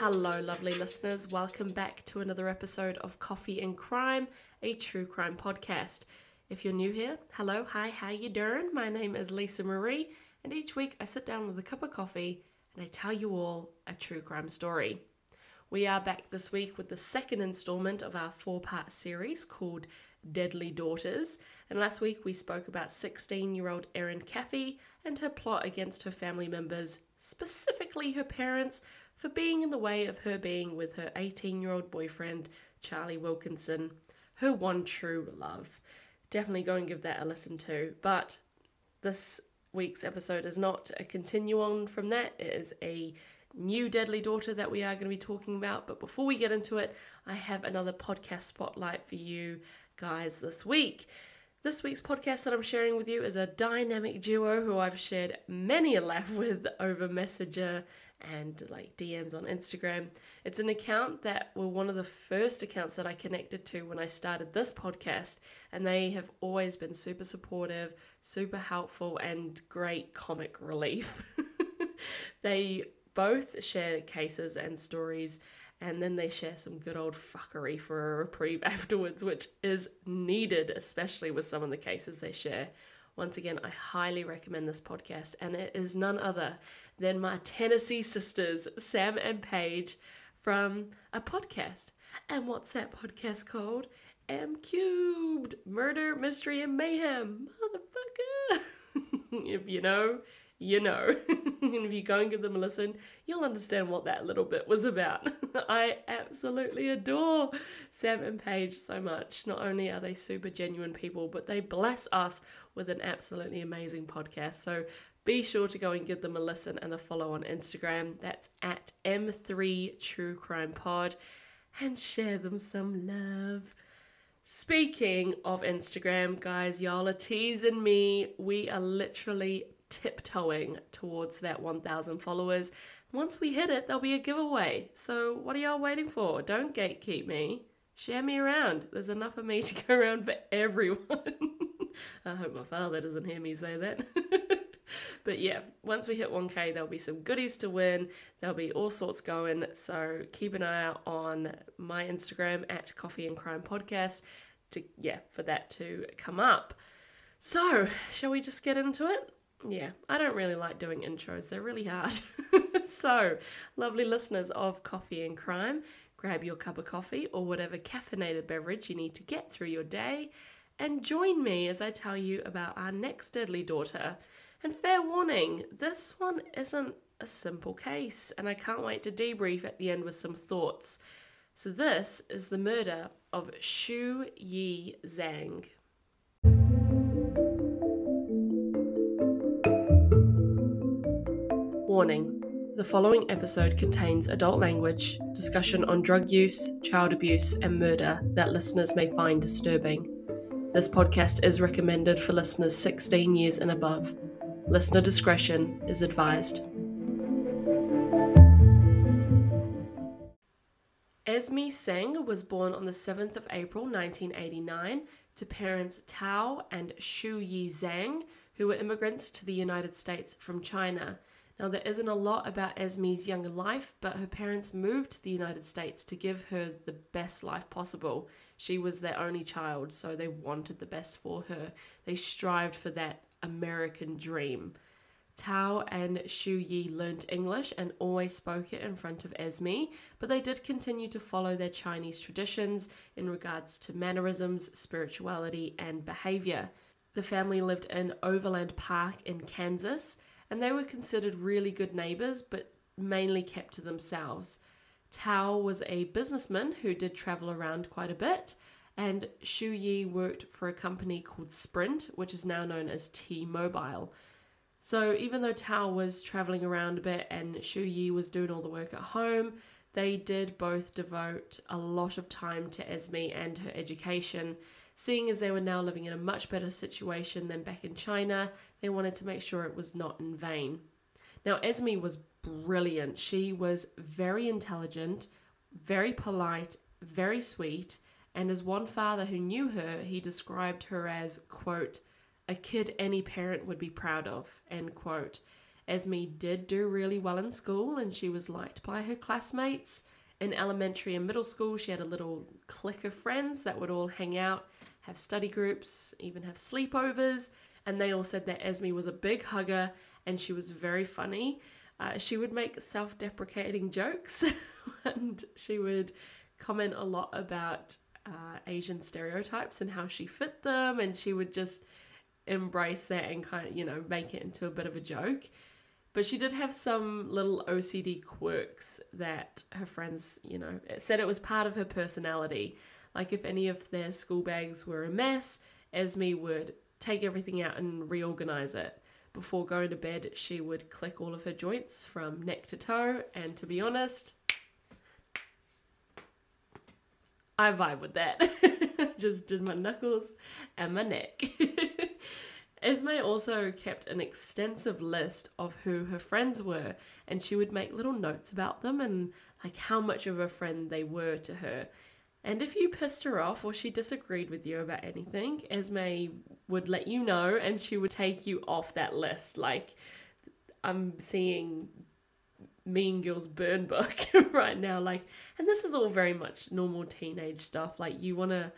Hello, lovely listeners. Welcome back to another episode of Coffee and Crime, a true crime podcast. If you're new here, hello, hi, how you doing? My name is Lisa Marie, and each week I sit down with a cup of coffee and I tell you all a true crime story. We are back this week with the second installment of our 4-part series called Deadly Daughters. And last week we spoke about 16-year-old Erin Caffey and her plot against her family members, specifically her parents, for being in the way of her being with her 18-year-old boyfriend, Charlie Wilkinson, her one true love. Definitely go and give that a listen to. But this week's episode is not a continue on from that. It is a new deadly daughter that we are going to be talking about. But before we get into it, I have another podcast spotlight for you guys this week. This week's podcast that I'm sharing with you is a dynamic duo who I've shared many a laugh with over Messenger and DMs on Instagram. It's an account that were one of the first accounts that I connected to when I started this podcast, and they have always been super supportive, super helpful, and great comic relief. They both share cases and stories, and then they share some good old fuckery for a reprieve afterwards, which is needed, especially with some of the cases they share. Once again, I highly recommend this podcast, and it is none other than my Tennessee sisters, Sam and Paige, from a podcast. And what's that podcast called? M Cubed, Murder, Mystery, and Mayhem. Motherfucker. If you know, you know. And if you go and give them a listen, you'll understand what that little bit was about. I absolutely adore Sam and Paige so much. Not only are they super genuine people, but they bless us with an absolutely amazing podcast. So be sure to go and give them a listen and a follow on Instagram. That's at M3 True Crime Pod, and share them some love. Speaking of Instagram, guys, y'all are teasing me. We are literally tiptoeing towards that 1,000 followers. Once we hit it, there'll be a giveaway. So what are y'all waiting for? Don't gatekeep me. Share me around. There's enough of me to go around for everyone. I hope my father doesn't hear me say that. But yeah, once we hit 1K, there'll be some goodies to win. There'll be all sorts going. So keep an eye out on my Instagram at Coffee and Crime Podcast for that to come up. So shall we just get into it? Yeah, I don't really like doing intros. They're really hard. So, lovely listeners of Coffee and Crime, grab your cup of coffee or whatever caffeinated beverage you need to get through your day, and join me as I tell you about our next deadly daughter. And fair warning, this one isn't a simple case, and I can't wait to debrief at the end with some thoughts. So this is the murder of Xu Yi Zhang. Warning. The following episode contains adult language, discussion on drug use, child abuse, and murder that listeners may find disturbing. This podcast is recommended for listeners 16 years and above. Listener discretion is advised. Esme Seng was born on the 7th of April 1989 to parents Tao and Xu Yi Zhang, who were immigrants to the United States from China. Now, there isn't a lot about Esme's younger life, but her parents moved to the United States to give her the best life possible. She was their only child, so they wanted the best for her. They strived for that American dream. Tao and Xu Yi learned English and always spoke it in front of Esme, but they did continue to follow their Chinese traditions in regards to mannerisms, spirituality, and behavior. The family lived in Overland Park in Kansas, and they were considered really good neighbors, but mainly kept to themselves. Tao was a businessman who did travel around quite a bit, and Xu Yi worked for a company called Sprint, which is now known as T-Mobile. So even though Tao was traveling around a bit and Xu Yi was doing all the work at home, they did both devote a lot of time to Esme and her education. Seeing as they were now living in a much better situation than back in China, they wanted to make sure it was not in vain. Now, Esme was brilliant. She was very intelligent, very polite, very sweet, and as one father who knew her, he described her as, quote, a kid any parent would be proud of, end quote. Esme did do really well in school and she was liked by her classmates. In elementary and middle school, she had a little clique of friends that would all hang out, have study groups, even have sleepovers. And they all said that Esme was a big hugger and she was very funny. She would make self-deprecating jokes and she would comment a lot about Asian stereotypes and how she fit them, and she would just embrace that and kind of, make it into a bit of a joke. But she did have some little OCD quirks that her friends, said it was part of her personality. Like if any of their school bags were a mess, Esme would take everything out and reorganize it. Before going to bed, she would click all of her joints from neck to toe, and to be honest, I vibe with that. Just did my knuckles and my neck. Esme also kept an extensive list of who her friends were, and she would make little notes about them and like how much of a friend they were to her. And if you pissed her off or she disagreed with you about anything, Esme would let you know and she would take you off that list. Like, I'm seeing Mean Girls Burn Book right now. And this is all very much normal teenage stuff. Like, you want to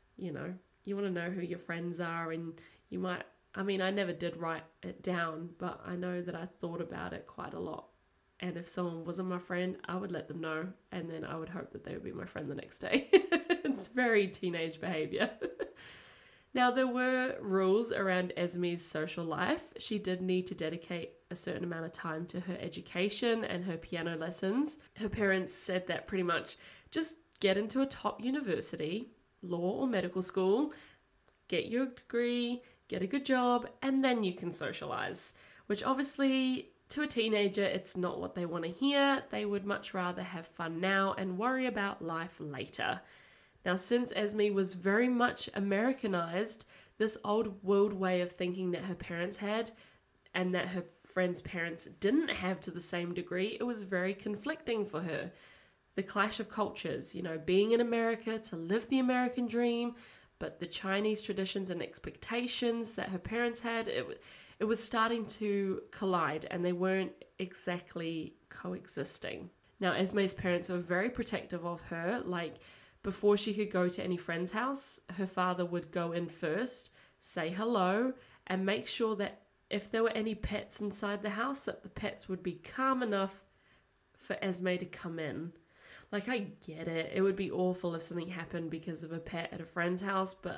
know who your friends are, and you might, I never did write it down, but I know that I thought about it quite a lot. And if someone wasn't my friend, I would let them know, and then I would hope that they would be my friend the next day. It's very teenage behavior. Now, there were rules around Esme's social life. She did need to dedicate a certain amount of time to her education and her piano lessons. Her parents said that pretty much just get into a top university, law or medical school, get your degree, get a good job, and then you can socialize, which obviously to a teenager, it's not what they want to hear. They would much rather have fun now and worry about life later. Now, since Esme was very much Americanized, this old world way of thinking that her parents had and that her friends' parents didn't have to the same degree, it was very conflicting for her. The clash of cultures, being in America to live the American dream, but the Chinese traditions and expectations that her parents had, it was starting to collide and they weren't exactly coexisting. Now, Esme's parents were very protective of her. Like, before she could go to any friend's house, her father would go in first, say hello, and make sure that if there were any pets inside the house, that the pets would be calm enough for Esme to come in. Like, I get it. It would be awful if something happened because of a pet at a friend's house, but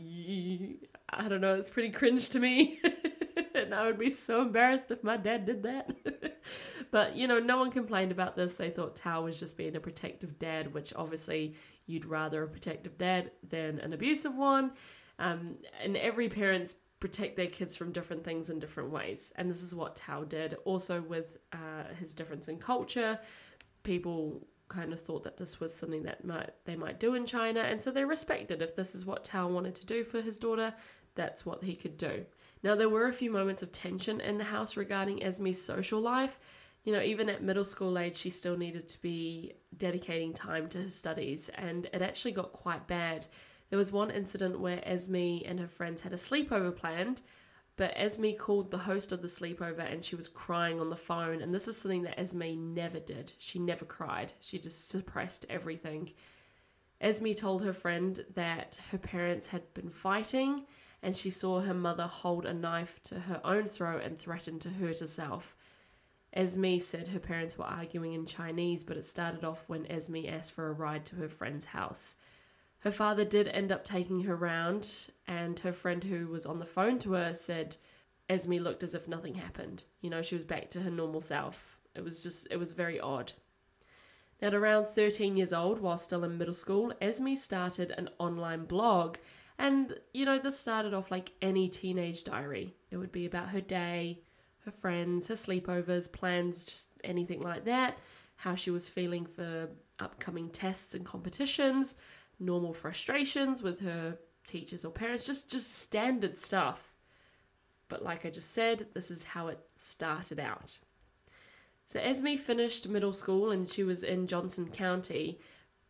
I don't know, it's pretty cringe to me. And I would be so embarrassed if my dad did that. But, no one complained about this. They thought Tao was just being a protective dad, which obviously you'd rather a protective dad than an abusive one. And every parent's protect their kids from different things in different ways. And this is what Tao did. Also with his difference in culture, people kind of thought that this was something that they might do in China. And so they respected if this is what Tao wanted to do for his daughter, that's what he could do. Now, there were a few moments of tension in the house regarding Esme's social life. Even at middle school age, she still needed to be dedicating time to her studies, and it actually got quite bad. There was one incident where Esme and her friends had a sleepover planned, but Esme called the host of the sleepover and she was crying on the phone, and this is something that Esme never did. She never cried. She just suppressed everything. Esme told her friend that her parents had been fighting, and she saw her mother hold a knife to her own throat and threaten to hurt herself. Esme said her parents were arguing in Chinese, but it started off when Esme asked for a ride to her friend's house. Her father did end up taking her round, and her friend who was on the phone to her said Esme looked as if nothing happened. She was back to her normal self. It was very odd. Now, at around 13 years old, while still in middle school, Esme started an online blog. And, this started off like any teenage diary. It would be about her day, her friends, her sleepovers, plans, just anything like that, how she was feeling for upcoming tests and competitions, normal frustrations with her teachers or parents, just standard stuff. But like I just said, this is how it started out. So Esme finished middle school and she was in Johnson County,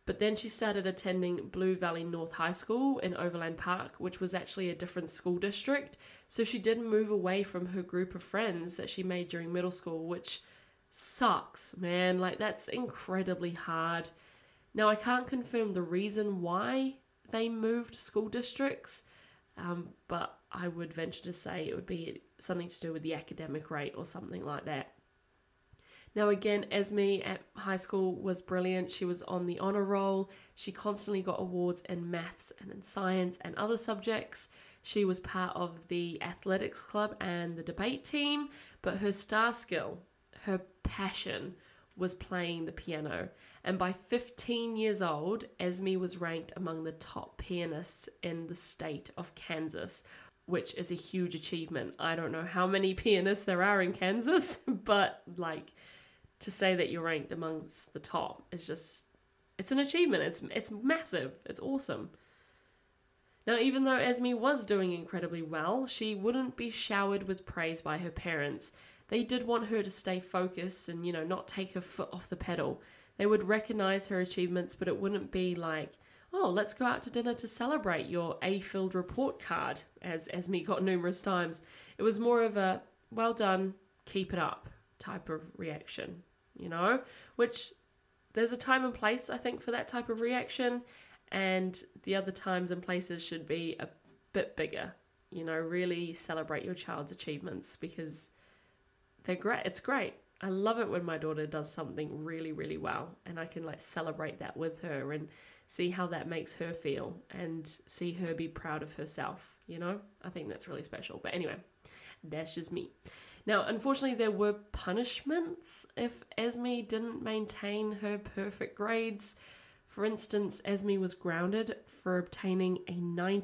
But then she started attending Blue Valley North High School in Overland Park, which was actually a different school district. So she did move away from her group of friends that she made during middle school, which sucks, man. Like, that's incredibly hard. Now, I can't confirm the reason why they moved school districts, but I would venture to say it would be something to do with the academic rate or something like that. Now again, Esme at high school was brilliant. She was on the honor roll. She constantly got awards in maths and in science and other subjects. She was part of the athletics club and the debate team, but her star skill, her passion, was playing the piano. And by 15 years old, Esme was ranked among the top pianists in the state of Kansas, which is a huge achievement. I don't know how many pianists there are in Kansas, but like, to say that you're ranked amongst the top is just, it's an achievement. It's massive. It's awesome. Now, even though Esme was doing incredibly well, she wouldn't be showered with praise by her parents. They did want her to stay focused and, not take her foot off the pedal. They would recognize her achievements, but it wouldn't be like, oh, let's go out to dinner to celebrate your A-filled report card, as Esme got numerous times. It was more of a, well done, keep it up type of reaction, which there's a time and place, I think, for that type of reaction, and the other times and places should be a bit bigger, really celebrate your child's achievements because they're great. It's great. I love it when my daughter does something really, really well and I can celebrate that with her and see how that makes her feel and see her be proud of herself, I think that's really special. But anyway, that's just me. Now, unfortunately, there were punishments if Esme didn't maintain her perfect grades. For instance, Esme was grounded for obtaining a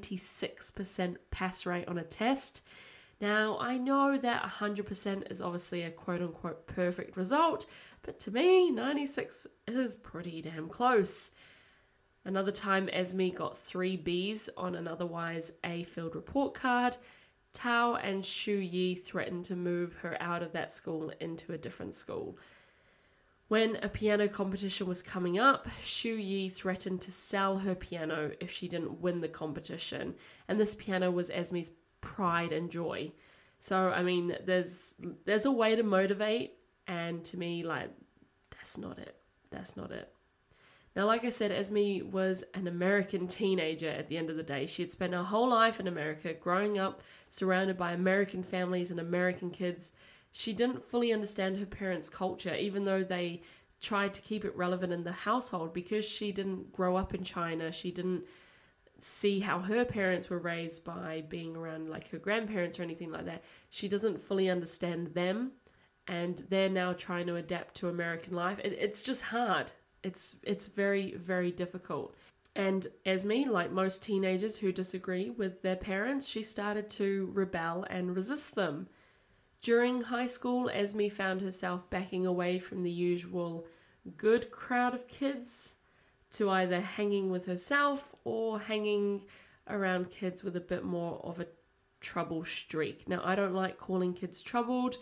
96% pass rate on a test. Now, I know that 100% is obviously a quote-unquote perfect result, but to me, 96 is pretty damn close. Another time, Esme got 3 Bs on an otherwise A-filled report card. Tao and Shu Yi threatened to move her out of that school into a different school. When a piano competition was coming up, Shu Yi threatened to sell her piano if she didn't win the competition. And this piano was Esme's pride and joy. So, I mean, there's a way to motivate, and to me, that's not it. That's not it. Now, like I said, Esme was an American teenager at the end of the day. She had spent her whole life in America, growing up surrounded by American families and American kids. She didn't fully understand her parents' culture, even though they tried to keep it relevant in the household, because she didn't grow up in China. She didn't see how her parents were raised by being around her grandparents or anything like that. She doesn't fully understand them, and they're now trying to adapt to American life. It's just hard. It's very, very difficult. And Esme, like most teenagers who disagree with their parents, she started to rebel and resist them. During high school, Esme found herself backing away from the usual good crowd of kids to either hanging with herself or hanging around kids with a bit more of a trouble streak. Now, I don't like calling kids troubled,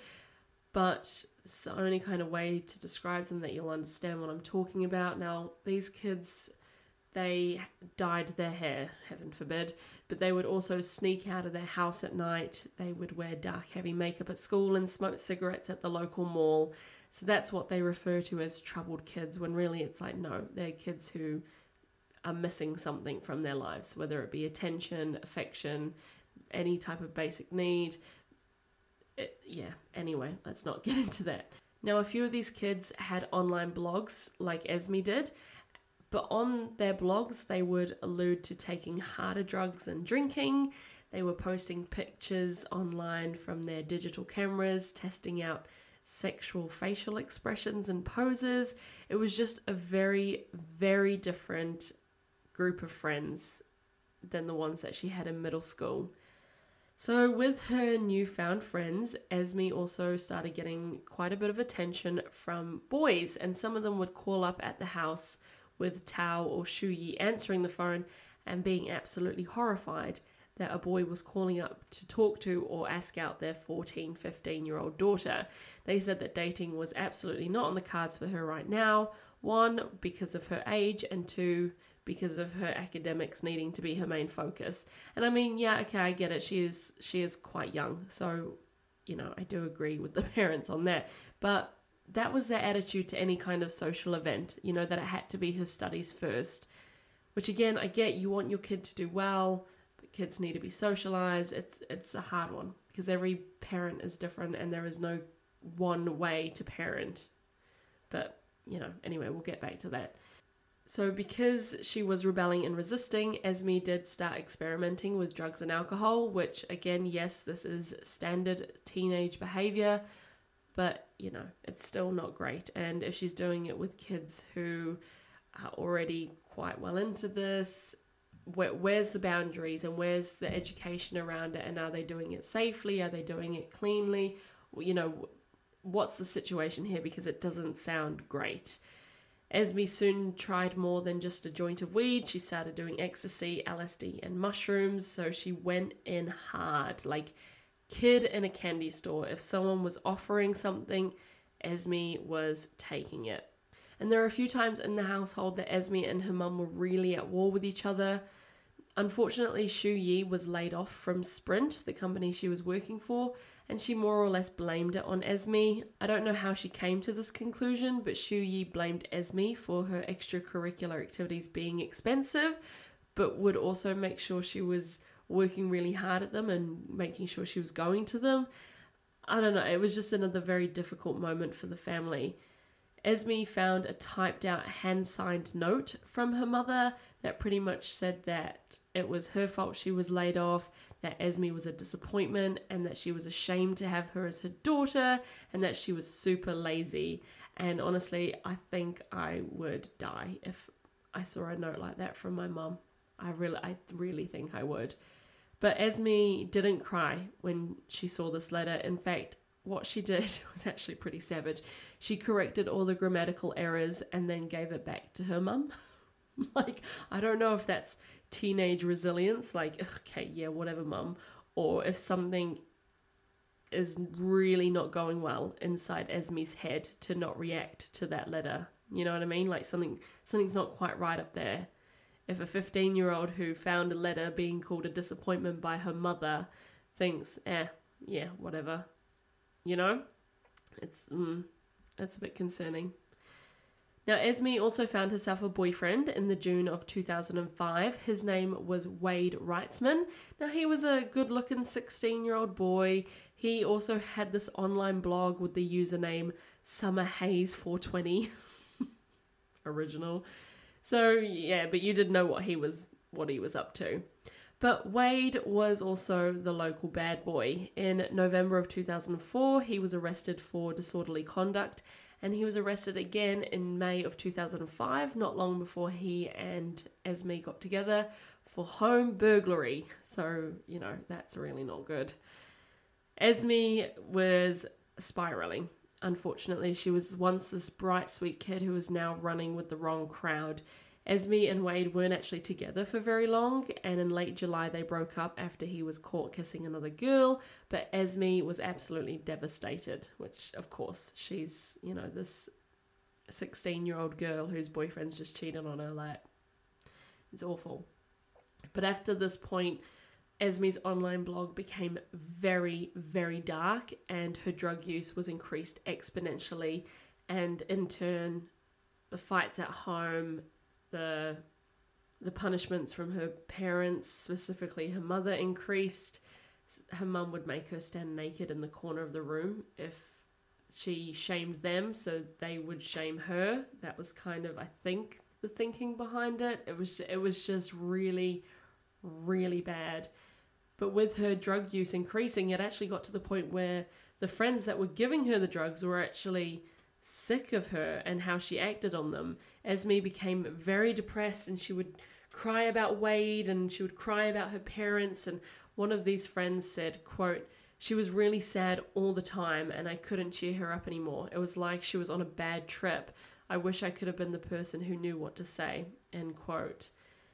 but it's the only kind of way to describe them that you'll understand what I'm talking about. Now, these kids, they dyed their hair, heaven forbid, but they would also sneak out of their house at night. They would wear dark, heavy makeup at school and smoke cigarettes at the local mall. So that's what they refer to as troubled kids, when really it's no, they're kids who are missing something from their lives, whether it be attention, affection, any type of basic need. Anyway, let's not get into that. Now, a few of these kids had online blogs like Esme did, but on their blogs, they would allude to taking harder drugs and drinking. They were posting pictures online from their digital cameras, testing out sexual facial expressions and poses. It was just a very, very different group of friends than the ones that she had in middle school. So with her newfound friends, Esme also started getting quite a bit of attention from boys, and some of them would call up at the house with Tao or Shu Yi answering the phone and being absolutely horrified that a boy was calling up to talk to or ask out their 14, 15-year-old daughter. They said that dating was absolutely not on the cards for her right now, One, because of her age, and two, because of her academics needing to be her main focus. And I mean, yeah, okay, I get it. She is quite young. So, I do agree with the parents on that. But that was their attitude to any kind of social event, that it had to be her studies first. Which again, I get, you want your kid to do well, but kids need to be socialized. It's a hard one because every parent is different and there is no one way to parent. But, anyway, we'll get back to that. So because she was rebelling and resisting, Esme did start experimenting with drugs and alcohol, which again, yes, this is standard teenage behavior, but, it's still not great. And if she's doing it with kids who are already quite well into this, where's the boundaries and where's the education around it? And are they doing it safely? Are they doing it cleanly? What's the situation here? Because it doesn't sound great. Esme soon tried more than just a joint of weed. She started doing ecstasy, LSD, and mushrooms. So she went in hard, like kid in a candy store. If someone was offering something, Esme was taking it. And there are a few times in the household that Esme and her mum were really at war with each other. Unfortunately, Shu Yi was laid off from Sprint, the company she was working for, and she more or less blamed it on Esme. I don't know how she came to this conclusion, but Shu Yi blamed Esme for her extracurricular activities being expensive, but would also make sure she was working really hard at them and making sure she was going to them. I don't know, it was just another very difficult moment for the family. Esme found a typed out hand-signed note from her mother that pretty much said that it was her fault she was laid off, that Esme was a disappointment, and that she was ashamed to have her as her daughter, and that she was super lazy. And honestly, I think I would die if I saw a note like that from my mum. I really think I would. But Esme didn't cry when she saw this letter. In fact, what she did was actually pretty savage. She corrected all the grammatical errors and then gave it back to her mum. I don't know if that's teenage resilience, okay, yeah, whatever, mum, or if something is really not going well inside Esme's head to not react to that letter. You know what I mean? Something's not quite right up there. If a 15-year-old who found a letter being called a disappointment by her mother thinks, yeah, whatever, it's a bit concerning. Now, Esme also found herself a boyfriend in the June of 2005. His name was Wade Reitzman. Now, he was a good-looking 16-year-old boy. He also had this online blog with the username SummerHaze420. Original. So, yeah, but you didn't know what he was up to. But Wade was also the local bad boy. In November of 2004, he was arrested for disorderly conduct, and he was arrested again in May of 2005, not long before he and Esme got together for home burglary. So, that's really not good. Esme was spiraling. Unfortunately, she was once this bright, sweet kid who was now running with the wrong crowd. Esme and Wade weren't actually together for very long, and in late July they broke up after he was caught kissing another girl, but Esme was absolutely devastated, which, of course, she's, this 16-year-old girl whose boyfriend's just cheated on her, it's awful. But after this point, Esme's online blog became very, very dark, and her drug use was increased exponentially, and in turn, the fights at home, the punishments from her parents, specifically her mother, increased. Her mum would make her stand naked in the corner of the room if she shamed them, so they would shame her. That was kind of, I think, the thinking behind it. It was just really, really bad. But with her drug use increasing, it actually got to the point where the friends that were giving her the drugs were actually sick of her and how she acted on them. Esme became very depressed, and she would cry about Wade, and she would cry about her parents. And one of these friends said, quote, "She was really sad all the time, and I couldn't cheer her up anymore. It was like she was on a bad trip. I wish I could have been the person who knew what to say," end quote.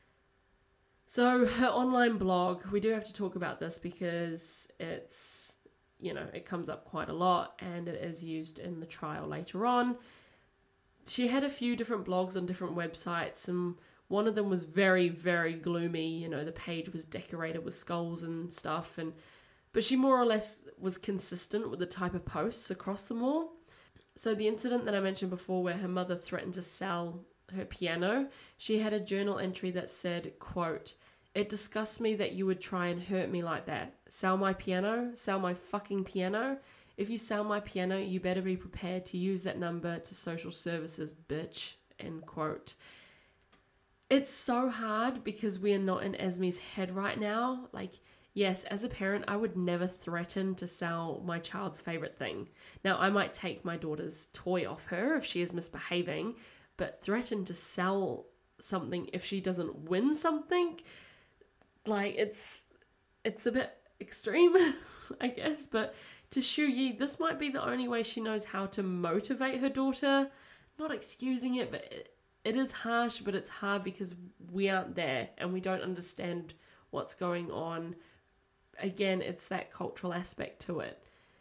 So her online blog, we do have to talk about this because it's, it comes up quite a lot, and it is used in the trial later on. she had a few different blogs on different websites, and one of them was very, very gloomy. You know, the page was decorated with skulls and stuff, but she more or less was consistent with the type of posts across them all. So the incident that I mentioned before where her mother threatened to sell her piano, she had a journal entry that said, quote, "It disgusts me that you would try and hurt me like that. Sell my piano? Sell my fucking piano? If you sell my piano, you better be prepared to use that number to social services, bitch," end quote. It's so hard because we are not in Esme's head right now. Like, yes, as a parent, I would never threaten to sell my child's favorite thing. Now, I might take my daughter's toy off her if she is misbehaving, but threaten to sell something if she doesn't win something, like, it's a bit extreme, I guess. But to Xu Yi, this might be the only way she knows how to motivate her daughter. Not excusing it, but it is harsh, but it's hard because we aren't there and we don't understand what's going on. Again, it's that cultural aspect to it.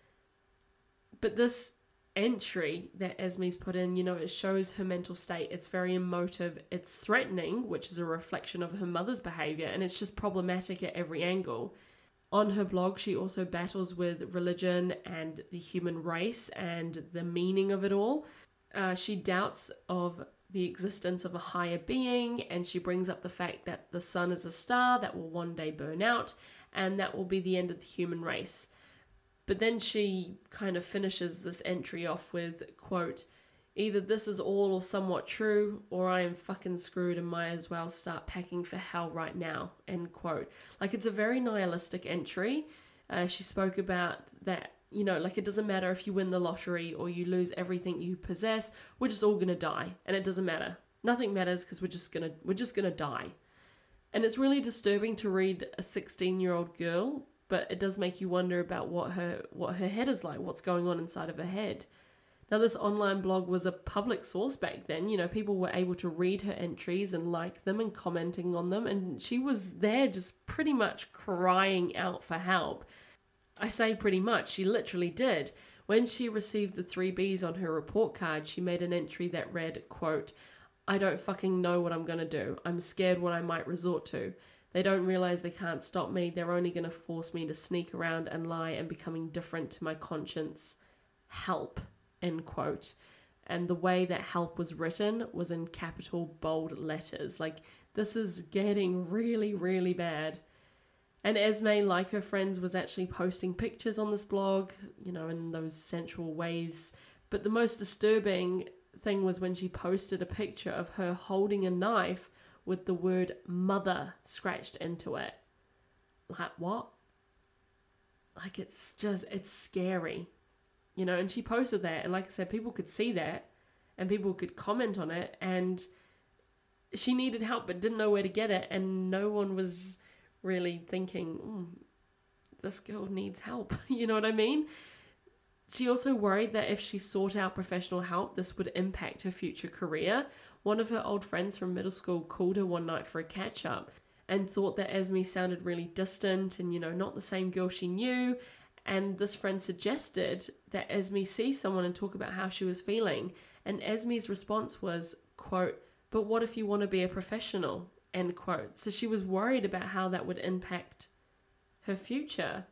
But this entry that Esme's put in, you know, it shows her mental state. It's very emotive. It's threatening, which is a reflection of her mother's behavior, and it's just problematic at every angle. On her blog, she also battles with religion and the human race and the meaning of it all. She doubts of the existence of a higher being, and she brings up the fact that the sun is a star that will one day burn out, and that will be the end of the human race. But then she kind of finishes this entry off with, quote, "Either this is all or somewhat true, or I am fucking screwed and might as well start packing for hell right now," end quote. Like, it's a very nihilistic entry. She spoke about that, you know, like, it doesn't matter if you win the lottery or you lose everything you possess, we're just all gonna die, and it doesn't matter. Nothing matters because we're just gonna die. And it's really disturbing to read a 16-year-old girl, but it does make you wonder about what her head is like, what's going on inside of her head. Now, this online blog was a public source back then. You know, people were able to read her entries and like them and commenting on them, and she was there just pretty much crying out for help. I say pretty much, she literally did. When she received the 3 Bs on her report card, she made an entry that read, quote, "I don't fucking know what I'm gonna do. I'm scared what I might resort to. They don't realize they can't stop me. They're only going to force me to sneak around and lie and becoming different to my conscience. Help," end quote. And the way that help was written was in capital bold letters. Like, this is getting really, really bad. And Esme, like her friends, was actually posting pictures on this blog, you know, in those sensual ways. But the most disturbing thing was when she posted a picture of her holding a knife with the word mother scratched into it. Like, what? Like, it's scary. You know, and she posted that, and like I said, people could see that, and people could comment on it, and she needed help but didn't know where to get it, and no one was really thinking, this girl needs help. You know what I mean? She also worried that if she sought out professional help, this would impact her future career. One of her old friends from middle school called her one night for a catch-up and thought that Esme sounded really distant and, you know, not the same girl she knew. And this friend suggested that Esme see someone and talk about how she was feeling. And Esme's response was, quote, "But what if you want to be a professional?" end quote. So she was worried about how that would impact her future.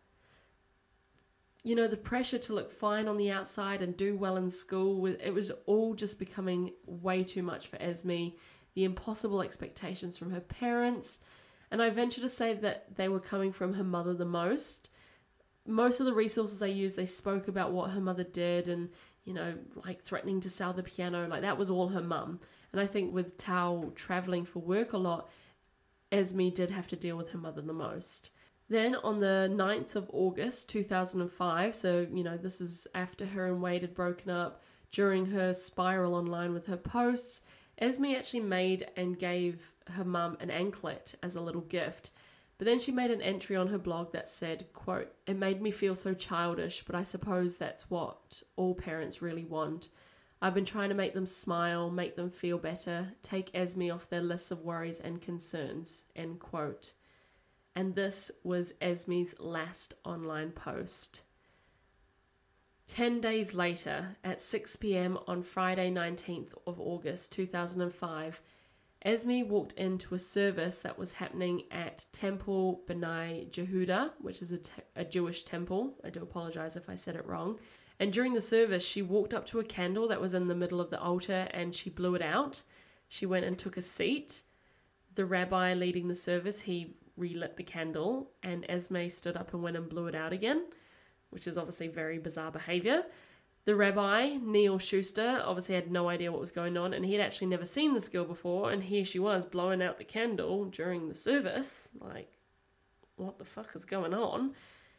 You know, the pressure to look fine on the outside and do well in school, it was all just becoming way too much for Esme. The impossible expectations from her parents. And I venture to say that they were coming from her mother the most. Most of the resources I used, they spoke about what her mother did and, you know, like threatening to sell the piano. Like, that was all her mum. And I think with Tao traveling for work a lot, Esme did have to deal with her mother the most. Then on the 9th of August 2005, so, you know, this is after her and Wade had broken up, during her spiral online with her posts, Esme actually made and gave her mum an anklet as a little gift. But then she made an entry on her blog that said, quote, "It made me feel so childish, but I suppose that's what all parents really want. I've been trying to make them smile, make them feel better, take Esme off their lists of worries and concerns," end quote. And this was Esme's last online post. 10 days later, at 6 p.m. on Friday 19th of August 2005, Esme walked into a service that was happening at Temple B'nai Yehuda, which is a Jewish temple. I do apologize if I said it wrong. And during the service, she walked up to a candle that was in the middle of the altar and she blew it out. She went and took a seat. The rabbi leading the service, he relit the candle, and Esme stood up and went and blew it out again, which is obviously very bizarre behavior. The rabbi, Neil Schuster, obviously had no idea what was going on, and he had actually never seen this girl before, and here she was blowing out the candle during the service. Like, what the fuck is going on?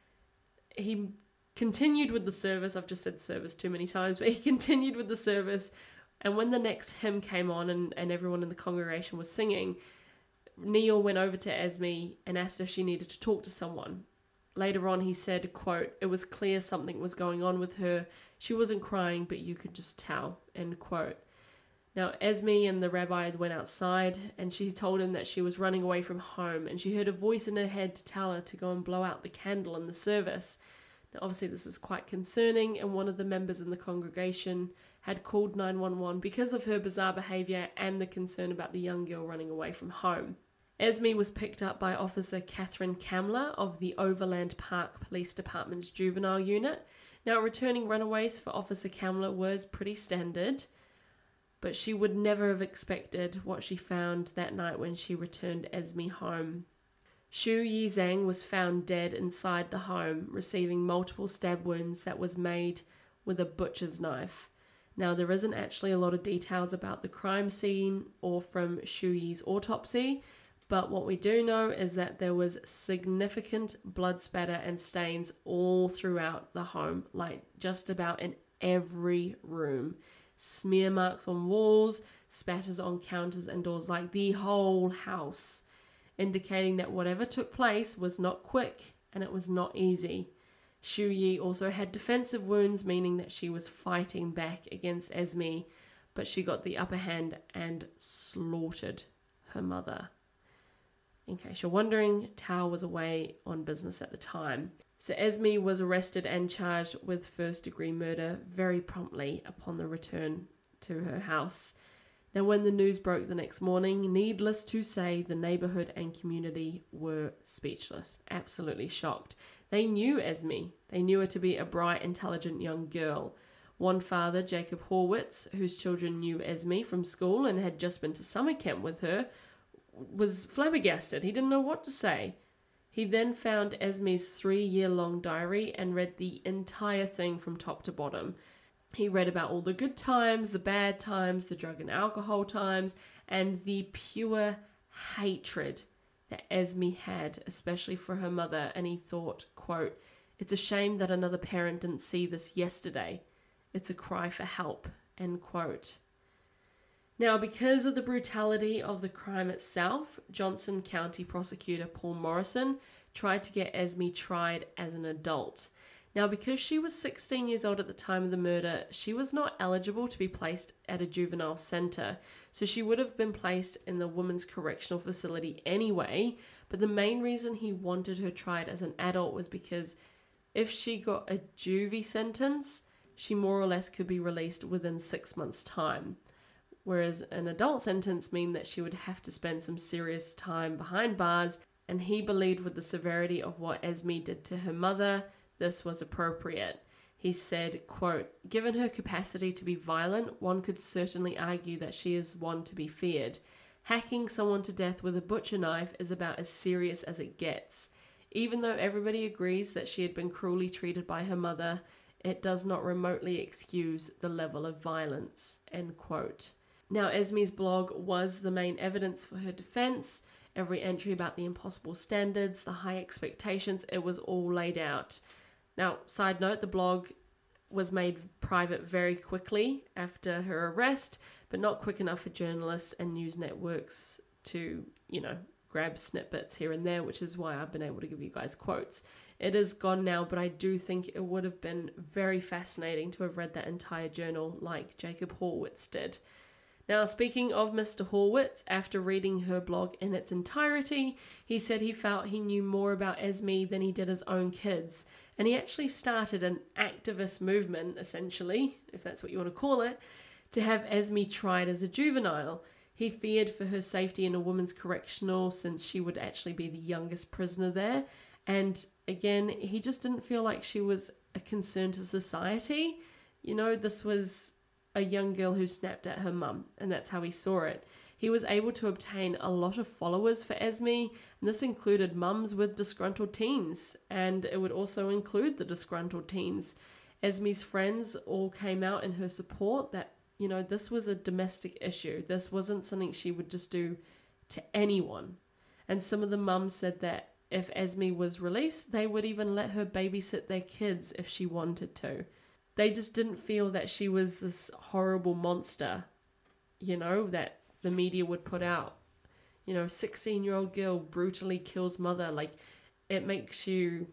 He continued with the service. I've just said service too many times, but he continued with the service, and when the next hymn came on and everyone in the congregation was singing, Neil went over to Esme and asked if she needed to talk to someone. Later on, he said, quote, "It was clear something was going on with her. She wasn't crying, but you could just tell," end quote. Now, Esme and the rabbi went outside, and she told him that she was running away from home, and she heard a voice in her head to tell her to go and blow out the candle in the service. Now, obviously, this is quite concerning, and one of the members in the congregation had called 911 because of her bizarre behavior and the concern about the young girl running away from home. Esme was picked up by Officer Catherine Kamler of the Overland Park Police Department's juvenile unit. Now, returning runaways for Officer Kamler was pretty standard, but she would never have expected what she found that night when she returned Esme home. Xu Yizhang was found dead inside the home, receiving multiple stab wounds that was made with a butcher's knife. Now, there isn't actually a lot of details about the crime scene or from Xu Yi's autopsy, but what we do know is that there was significant blood spatter and stains all throughout the home, like just about in every room. Smear marks on walls, spatters on counters and doors, like the whole house, indicating that whatever took place was not quick and it was not easy. Xu Yi also had defensive wounds, meaning that she was fighting back against Esme, but she got the upper hand and slaughtered her mother. In case you're wondering, Tao was away on business at the time. So Esme was arrested and charged with first-degree murder very promptly upon the return to her house. Now, when the news broke the next morning, needless to say, the neighborhood and community were speechless, absolutely shocked. They knew Esme. They knew her to be a bright, intelligent young girl. One father, Jacob Horwitz, whose children knew Esme from school and had just been to summer camp with her, was flabbergasted. He didn't know what to say. He then found Esme's 3-year-long diary and read the entire thing from top to bottom. He read about all the good times, the bad times, the drug and alcohol times, and the pure hatred that Esme had, especially for her mother. And he thought, quote, "It's a shame that another parent didn't see this yesterday. It's a cry for help," end quote. Now, because of the brutality of the crime itself, Johnson County prosecutor Paul Morrison tried to get Esme tried as an adult. Now, because she was 16 years old at the time of the murder, she was not eligible to be placed at a juvenile center, so she would have been placed in the women's correctional facility anyway, but the main reason he wanted her tried as an adult was because if she got a juvie sentence, she more or less could be released within 6 months' time. Whereas an adult sentence meant that she would have to spend some serious time behind bars, and he believed with the severity of what Esme did to her mother, this was appropriate. He said, quote, "Given her capacity to be violent, one could certainly argue that she is one to be feared. Hacking someone to death with a butcher knife is about as serious as it gets. Even though everybody agrees that she had been cruelly treated by her mother, it does not remotely excuse the level of violence," end quote. Now, Esme's blog was the main evidence for her defense. Every entry about the impossible standards, the high expectations, it was all laid out. Now, side note, the blog was made private very quickly after her arrest, but not quick enough for journalists and news networks to, grab snippets here and there, which is why I've been able to give you guys quotes. It is gone now, but I do think it would have been very fascinating to have read that entire journal like Jacob Horwitz did. Now, speaking of Mr. Horwitz, after reading her blog in its entirety, he said he felt he knew more about Esme than he did his own kids. And he actually started an activist movement, essentially, if that's what you want to call it, to have Esme tried as a juvenile. He feared for her safety in a women's correctional since she would actually be the youngest prisoner there. And again, he just didn't feel like she was a concern to society. You know, this was a young girl who snapped at her mum, and that's how he saw it. He was able to obtain a lot of followers for Esme, and this included mums with disgruntled teens, and it would also include the disgruntled teens. Esme's friends all came out in her support that, you know, this was a domestic issue. This wasn't something she would just do to anyone. And some of the mums said that if Esme was released, they would even let her babysit their kids if she wanted to. They just didn't feel that she was this horrible monster, you know, that the media would put out. You know, 16-year-old girl brutally kills mother. Like, it makes you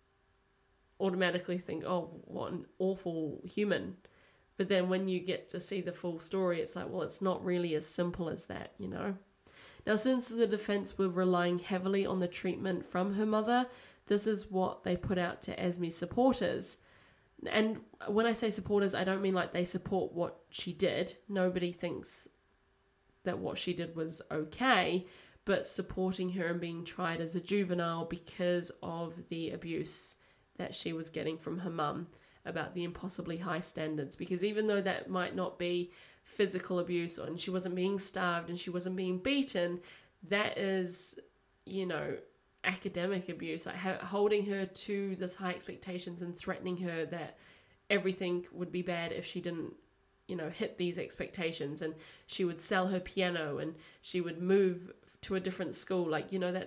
automatically think, oh, what an awful human. But then when you get to see the full story, it's like, well, it's not really as simple as that, you know. Now, since the defense were relying heavily on the treatment from her mother, this is what they put out to Esme's supporters. And when I say supporters, I don't mean like they support what she did. Nobody thinks that what she did was okay, but supporting her and being tried as a juvenile because of the abuse that she was getting from her mum about the impossibly high standards. Because even though that might not be physical abuse and she wasn't being starved and she wasn't being beaten, that is, you know, academic abuse, like holding her to this high expectations and threatening her that everything would be bad if she didn't, you know, hit these expectations, and she would sell her piano and she would move to a different school. Like, you know, that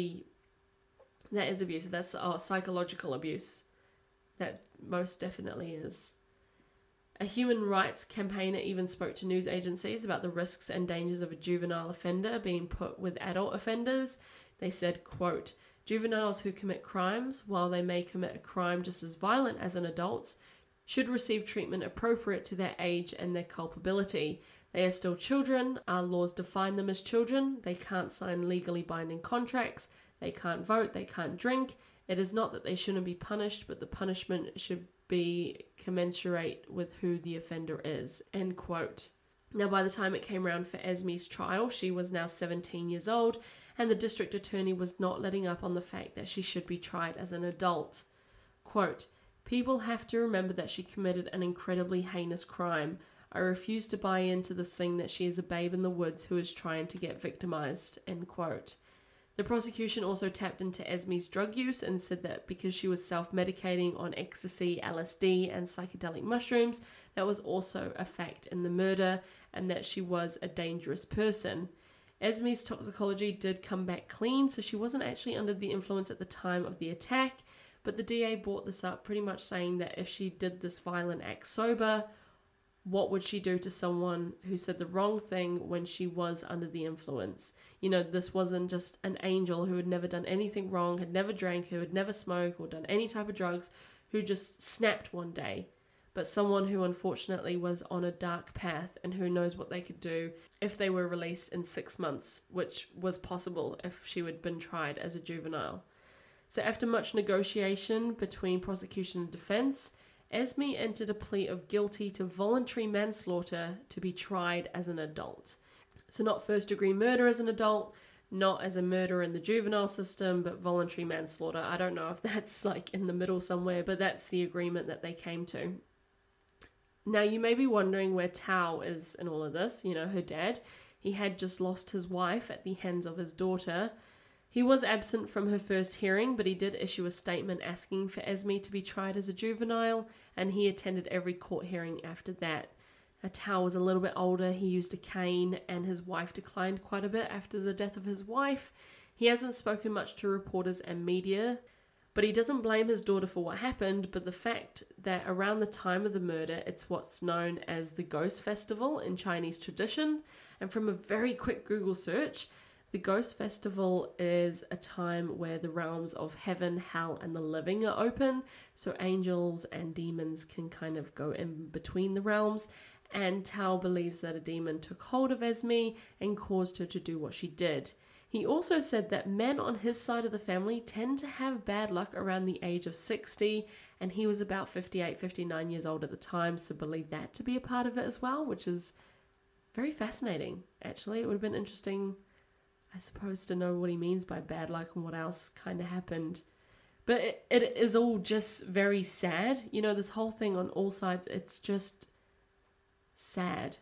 is abuse. That's psychological abuse. That most definitely is. A human rights campaigner even spoke to news agencies about the risks and dangers of a juvenile offender being put with adult offenders. They said, quote, "Juveniles who commit crimes, while they may commit a crime just as violent as an adult's, should receive treatment appropriate to their age and their culpability. They are still children. Our laws define them as children. They can't sign legally binding contracts. They can't vote. They can't drink. It is not that they shouldn't be punished, but the punishment should be commensurate with who the offender is." End quote. Now, by the time it came around for Esme's trial, she was now 17 years old, and the district attorney was not letting up on the fact that she should be tried as an adult. Quote, "People have to remember that she committed an incredibly heinous crime. I refuse to buy into this thing that she is a babe in the woods who is trying to get victimized." End quote. The prosecution also tapped into Esme's drug use and said that because she was self-medicating on ecstasy, LSD, and psychedelic mushrooms, that was also a fact in the murder, and that she was a dangerous person. Esme's toxicology did come back clean, so she wasn't actually under the influence at the time of the attack, but the DA brought this up pretty much saying that if she did this violent act sober, what would she do to someone who said the wrong thing when she was under the influence? You know, this wasn't just an angel who had never done anything wrong, had never drank, who had never smoked or done any type of drugs, who just snapped one day, but someone who unfortunately was on a dark path and who knows what they could do if they were released in 6 months, which was possible if she had been tried as a juvenile. So after much negotiation between prosecution and defense, Esme entered a plea of guilty to voluntary manslaughter to be tried as an adult. So not first-degree murder as an adult, not as a murder in the juvenile system, but voluntary manslaughter. I don't know if that's like in the middle somewhere, but that's the agreement that they came to. Now, you may be wondering where Tao is in all of this. You know, her dad. He had just lost his wife at the hands of his daughter. He was absent from her first hearing, but he did issue a statement asking for Esme to be tried as a juvenile, and he attended every court hearing after that. Tao was a little bit older, he used a cane, and his wife declined quite a bit after the death of his wife. He hasn't spoken much to reporters and media, but he doesn't blame his daughter for what happened, but the fact that around the time of the murder, it's what's known as the Ghost Festival in Chinese tradition, and from a very quick Google search, the Ghost Festival is a time where the realms of heaven, hell, and the living are open, so angels and demons can kind of go in between the realms, and Tao believes that a demon took hold of Esme and caused her to do what she did. He also said that men on his side of the family tend to have bad luck around the age of 60, and he was about 58, 59 years old at the time, so believed that to be a part of it as well, which is very fascinating, actually. It would have been interesting, I suppose, to know what he means by bad luck and what else kind of happened. But it is all just very sad. You know, this whole thing on all sides, it's just sad.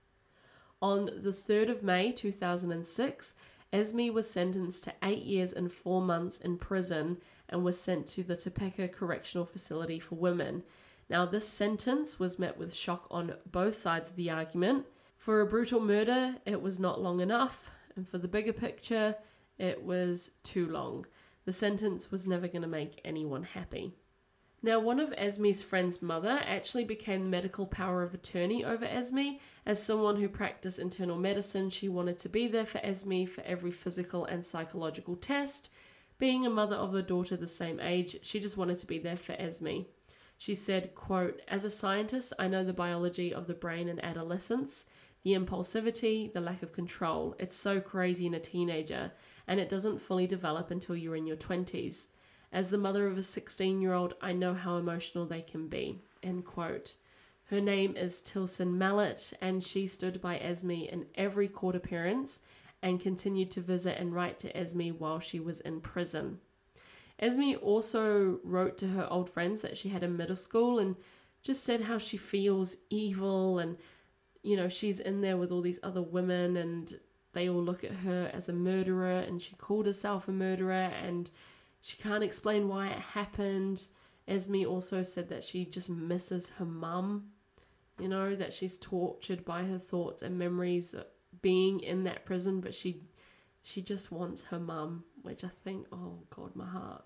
On the 3rd of May 2006, Esme was sentenced to 8 years and 4 months in prison and was sent to the Topeka Correctional Facility for Women. Now, this sentence was met with shock on both sides of the argument. For a brutal murder, it was not long enough, and for the bigger picture, it was too long. The sentence was never going to make anyone happy. Now, one of Esme's friend's mother actually became medical power of attorney over Esme. As someone who practiced internal medicine, she wanted to be there for Esme for every physical and psychological test. Being a mother of a daughter the same age, she just wanted to be there for Esme. She said, quote, "As a scientist, I know the biology of the brain in adolescence, the impulsivity, the lack of control. It's so crazy in a teenager, and it doesn't fully develop until you're in your 20s. As the mother of a 16-year-old, I know how emotional they can be," end quote. Her name is Tilson Mallet, and she stood by Esme in every court appearance and continued to visit and write to Esme while she was in prison. Esme also wrote to her old friends that she had in middle school and just said how she feels evil and, you know, she's in there with all these other women and they all look at her as a murderer, and she called herself a murderer and she can't explain why it happened. Esme also said that she just misses her mum, you know, that she's tortured by her thoughts and memories being in that prison, but she just wants her mum, which I think, oh God, my heart,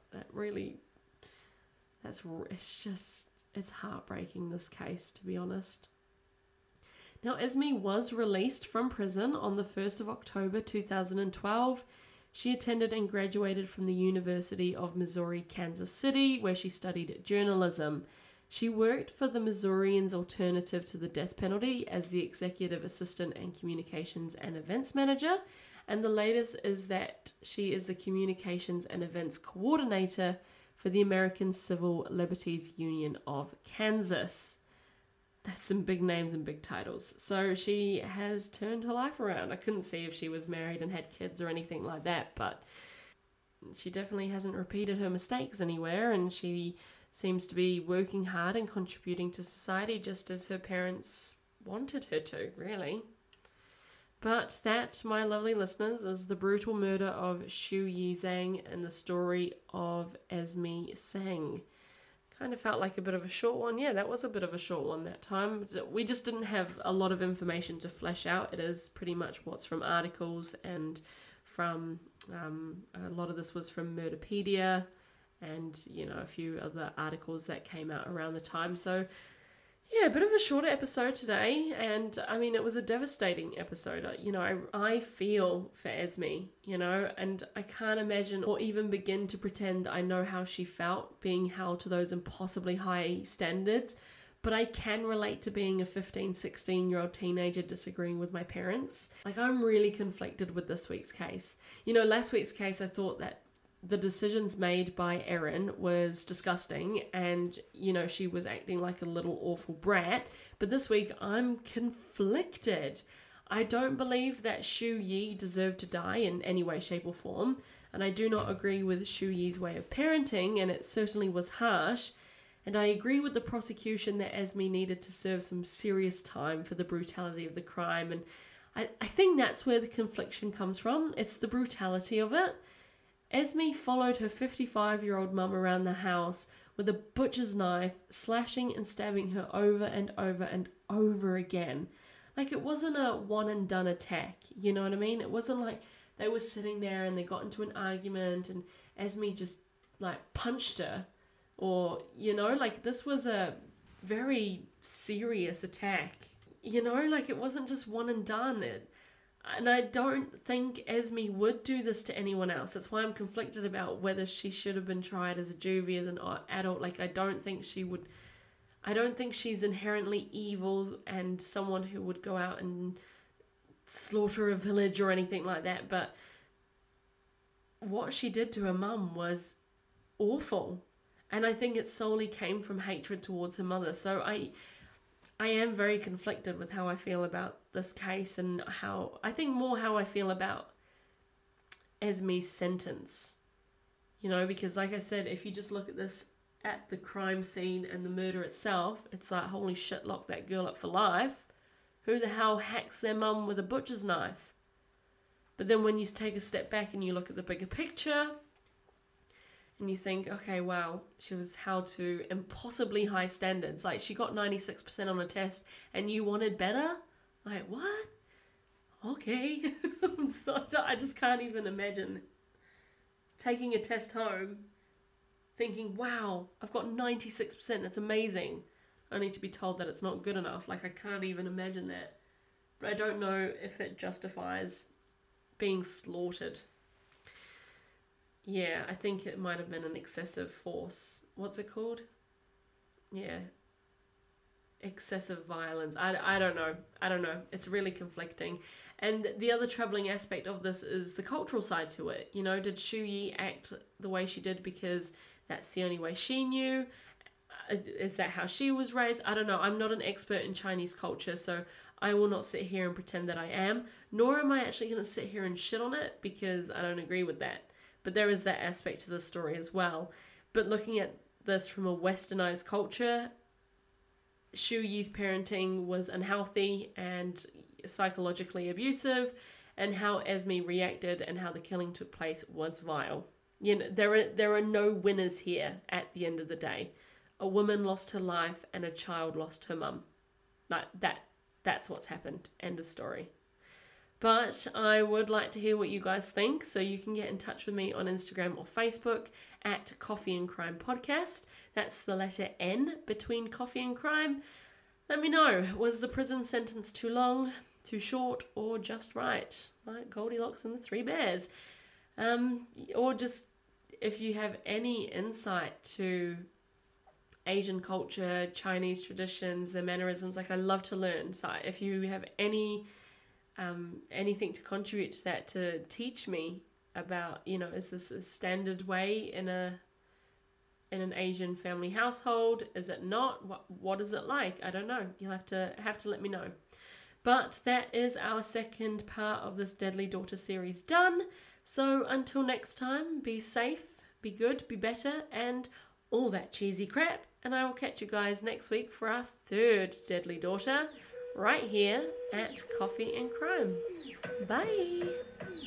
it's heartbreaking, this case, to be honest. Now, Esme was released from prison on the 1st of October 2012. She attended and graduated from the University of Missouri, Kansas City, where she studied journalism. She worked for the Missourians' alternative to the death penalty as the executive assistant and communications and events manager. And the latest is that she is the communications and events coordinator for the American Civil Liberties Union of Kansas. That's some big names and big titles. So she has turned her life around. I couldn't see if she was married and had kids or anything like that, but she definitely hasn't repeated her mistakes anywhere, and she seems to be working hard and contributing to society just as her parents wanted her to, really. But that, my lovely listeners, is the brutal murder of Xu Yi Zhang and the story of Esme Tseng. Kind of felt like a bit of a short one. Yeah, that was a bit of a short one that time. We just didn't have a lot of information to flesh out. It is pretty much what's from articles and from, a lot of this was from Murderpedia and, you know, a few other articles that came out around the time. So, yeah, a bit of a shorter episode today, and I mean, it was a devastating episode. You know, I feel for Esme, you know, and I can't imagine or even begin to pretend I know how she felt being held to those impossibly high standards, but I can relate to being a 15, 16-year-old teenager disagreeing with my parents. Like, I'm really conflicted with this week's case. You know, last week's case, I thought that the decisions made by Erin was disgusting and, you know, she was acting like a little awful brat. But this week, I'm conflicted. I don't believe that Xu Yi deserved to die in any way, shape or form. And I do not agree with Xu Yi's way of parenting, and it certainly was harsh. And I agree with the prosecution that Esme needed to serve some serious time for the brutality of the crime. And I think that's where the confliction comes from. It's the brutality of it. Esme followed her 55-year-old mum around the house with a butcher's knife, slashing and stabbing her over and over and over again. Like, it wasn't a one-and-done attack, you know what I mean? It wasn't like they were sitting there and they got into an argument and Esme just, like, punched her. Or, you know, like, this was a very serious attack. You know, like, it wasn't just one and done. And I don't think Esme would do this to anyone else. That's why I'm conflicted about whether she should have been tried as a juvie, as an adult. Like, I don't think she would. I don't think she's inherently evil and someone who would go out and slaughter a village or anything like that, but what she did to her mum was awful. And I think it solely came from hatred towards her mother. So I am very conflicted with how I feel about this case, and how I feel about Esme's sentence. Because like I said, if you just look at this at the crime scene and the murder itself, it's like, holy shit, lock that girl up for life. Who the hell hacks their mum with a butcher's knife? But then when you take a step back and you look at the bigger picture and you think, okay, wow, she was held to impossibly high standards. Like, she got 96% on a test and you wanted better? Like, what? Okay. I just can't even imagine taking a test home thinking, wow, I've got 96%, that's amazing. Only to be told that it's not good enough. Like, I can't even imagine that. But I don't know if it justifies being slaughtered. Yeah, I think it might have been an excessive force. What's it called? Yeah. Excessive violence. I don't know. It's really conflicting. And the other troubling aspect of this is the cultural side to it. Did Xu Yi act the way she did because that's the only way she knew? Is that how she was raised? I don't know. I'm not an expert in Chinese culture, so I will not sit here and pretend that I am. Nor am I actually going to sit here and shit on it, because I don't agree with that. But there is that aspect to the story as well. But looking at this from a westernized culture, Xu Yi's parenting was unhealthy and psychologically abusive, and how Esme reacted and how the killing took place was vile. There are no winners here at the end of the day. A woman lost her life and a child lost her mum. That's what's happened. End of story. But I would like to hear what you guys think, so you can get in touch with me on Instagram or Facebook at Coffee and Crime Podcast. That's the letter N between coffee and crime. Let me know, was the prison sentence too long, too short, or just right? Like Goldilocks and the Three Bears. Or just if you have any insight to Asian culture, Chinese traditions, their mannerisms, like, I love to learn. So if you have anything to contribute to that, to teach me about, is this a standard way in an Asian family household? Is it not? What is it like? I don't know. You'll have to let me know. But that is our second part of this Deadly Daughter series done. So until next time, be safe, be good, be better, and all that cheesy crap. And I will catch you guys next week for our third Deadly Daughter, right here at Coffee and Crime. Bye!